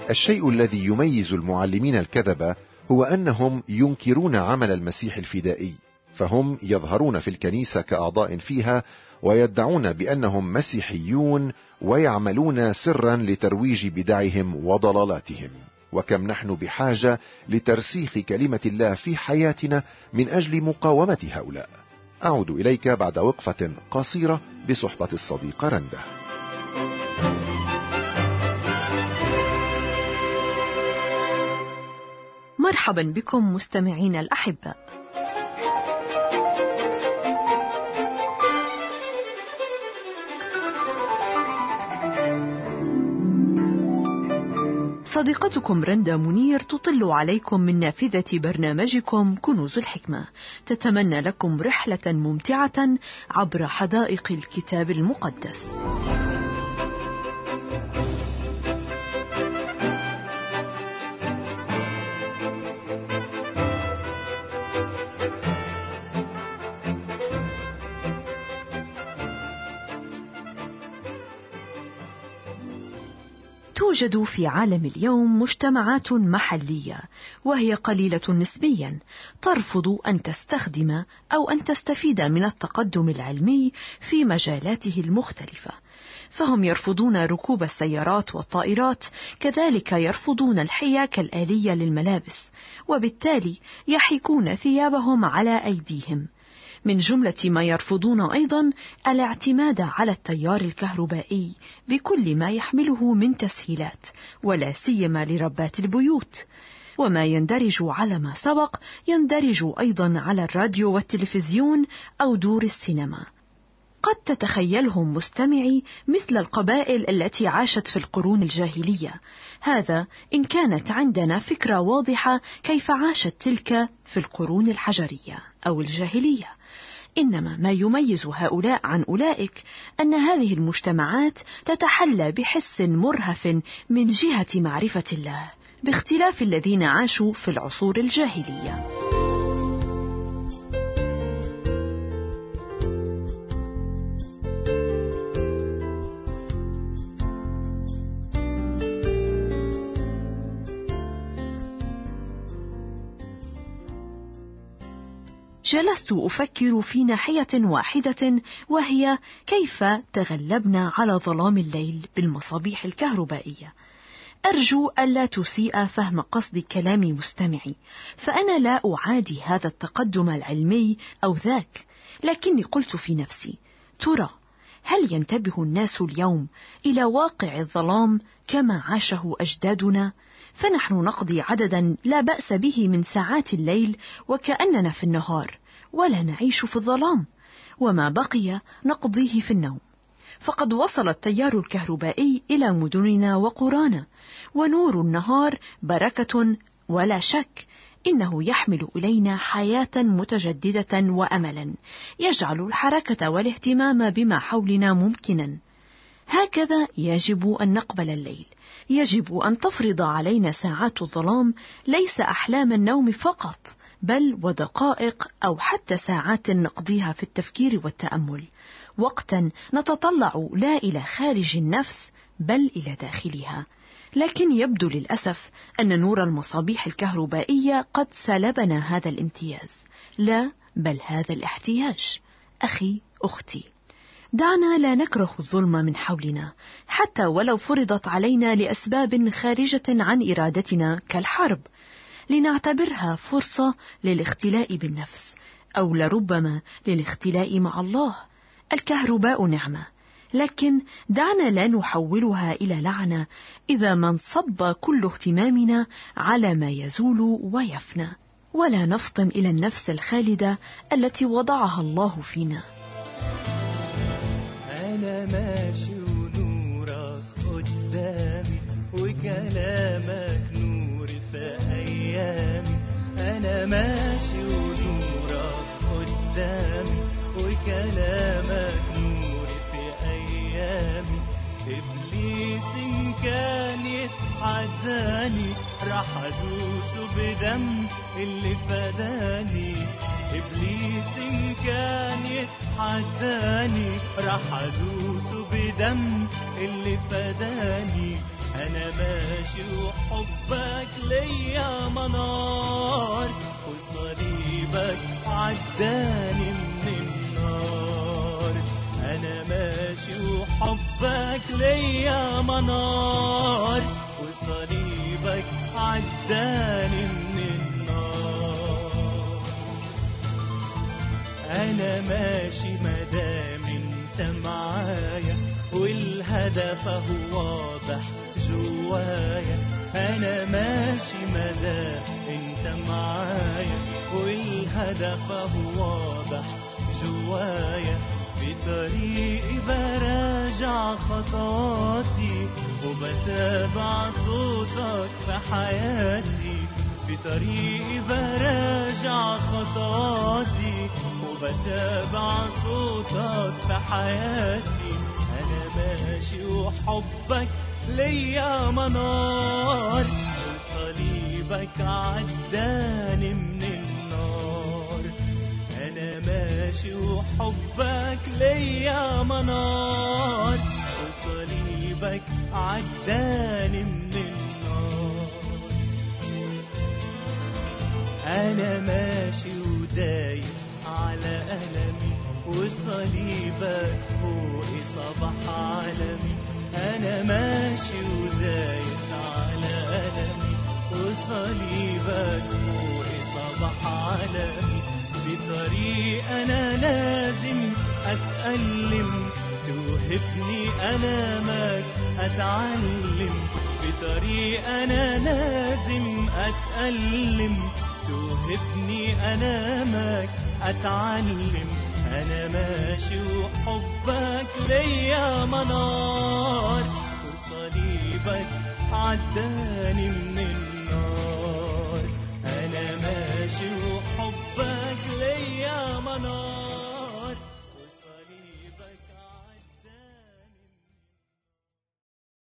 الشيء الذي يميز المعلمين الكذبة هو أنهم ينكرون عمل المسيح الفدائي، فهم يظهرون في الكنيسة كأعضاء فيها ويدعون بأنهم مسيحيون ويعملون سرا لترويج بدعهم وضلالاتهم. وكم نحن بحاجة لترسيخ كلمة الله في حياتنا من أجل مقاومة هؤلاء. أعود إليك بعد وقفة قصيرة بصحبة الصديقة رندا. مرحبا بكم مستمعين الأحباء. صديقتكم رندا منير تطل عليكم من نافذة برنامجكم كنوز الحكمة، تتمنى لكم رحلة ممتعة عبر حدائق الكتاب المقدس. توجد في عالم اليوم مجتمعات محلية، وهي قليلة نسبيا، ترفض أن تستخدم أو أن تستفيد من التقدم العلمي في مجالاته المختلفة، فهم يرفضون ركوب السيارات والطائرات، كذلك يرفضون الحياكة الآلية للملابس، وبالتالي يحكون ثيابهم على أيديهم. من جملة ما يرفضون أيضا الاعتماد على التيار الكهربائي بكل ما يحمله من تسهيلات، ولا سيما لربات البيوت. وما يندرج على ما سبق يندرج أيضا على الراديو والتلفزيون أو دور السينما. قد تتخيلهم مستمعي مثل القبائل التي عاشت في القرون الجاهلية، هذا إن كانت عندنا فكرة واضحة كيف عاشت تلك في القرون الحجرية أو الجاهلية. إنما ما يميز هؤلاء عن أولئك أن هذه المجتمعات تتحلى بحس مرهف من جهة معرفة الله، باختلاف الذين عاشوا في العصور الجاهلية. جلست أفكر في ناحية واحدة، وهي كيف تغلبنا على ظلام الليل بالمصابيح الكهربائية. أرجو ألا تسيء فهم قصد كلام مستمعي، فأنا لا أعادي هذا التقدم العلمي أو ذاك، لكني قلت في نفسي: ترى هل ينتبه الناس اليوم إلى واقع الظلام كما عاشه أجدادنا؟ فنحن نقضي عددا لا بأس به من ساعات الليل وكأننا في النهار، ولا نعيش في الظلام، وما بقي نقضيه في النوم. فقد وصل التيار الكهربائي إلى مدننا وقرانا، ونور النهار بركة ولا شك، إنه يحمل إلينا حياة متجددة وأملا، يجعل الحركة والاهتمام بما حولنا ممكنا. هكذا يجب أن نقبل الليل، يجب أن تفرض علينا ساعات الظلام ليس أحلام النوم فقط، بل ودقائق أو حتى ساعات نقضيها في التفكير والتأمل، وقتا نتطلع لا إلى خارج النفس بل إلى داخلها. لكن يبدو للأسف أن نور المصابيح الكهربائية قد سلبنا هذا الامتياز، لا بل هذا الاحتياج. أخي أختي، دعنا لا نكره الظلم من حولنا، حتى ولو فرضت علينا لأسباب خارجة عن إرادتنا كالحرب، لنعتبرها فرصة للاختلاء بالنفس، أو لربما للاختلاء مع الله. الكهرباء نعمة، لكن دعنا لا نحولها إلى لعنة إذا ما انصب كل اهتمامنا على ما يزول ويفنى، ولا نفطن إلى النفس الخالدة التي وضعها الله فينا. أنا ماشي ونورك قدامي، وكلامك نور في أيامي. أنا ماشي ونورك قدامي، وكلامك نور في أيامي. إبليس إن كان يتحداني، راح أدوسه بدم اللي فداني. إبليس إن كان يتحداني، راح أدوسه بدم اللي فداني. أنا ماشي وحبك ليا منار، وصليبك عداني من النار. أنا ماشي وحبك ليا منار، وصليبك عداني من النار. أنا ماشي مدام انت معايا، والهدف هو واضح جوايا. أنا ماشي مدام انت معايا، والهدف هو واضح جوايا. في طريقي براجع خطواتي، وبتابع صوتك في حياتي. في طريقي براجع خطواتي، وبتابع صوتك في حياتي. أنا ماشي وحبك ليا منار، وصليبك عداني من النار. أنا ماشي وحبك ليا منار، وصليبك عداني من النار. أنا ماشي ودايس على ألمي، وصليبك فوقي صباح عالمي. أنا ماشي ودايس على ألمي، وصليبك فوقي صباح عالمي. في طريق أنا لازم أتألم، توهبني أمامك أتعلم. في طريق أنا لازم أتألم، توهبني أمامك أتعلم. أنا ماشي وحبك ليا منار، وصليبك عداني من النار.